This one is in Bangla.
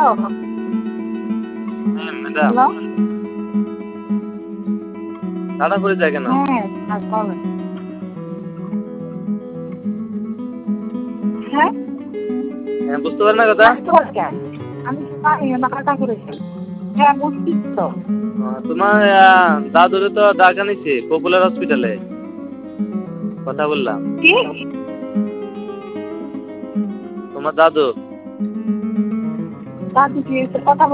হ্যাঁ ম্যাডাম, হ্যালো। টাটা পড়ে যায় কেন? হ্যাঁ, বলেন। হ্যাঁ, হ্যাঁ, বুঝতে পারেন না কথা? আসতে পারে কেন? আমি তো জানি না কাটা করেছে। হ্যাঁ, বুঝছি তো। তোমার দাদুরে তো ডাকা নিছি পপুলার হসপিটালে, কথা বললাম। কি? তোমার দাদু দাদু কি কথা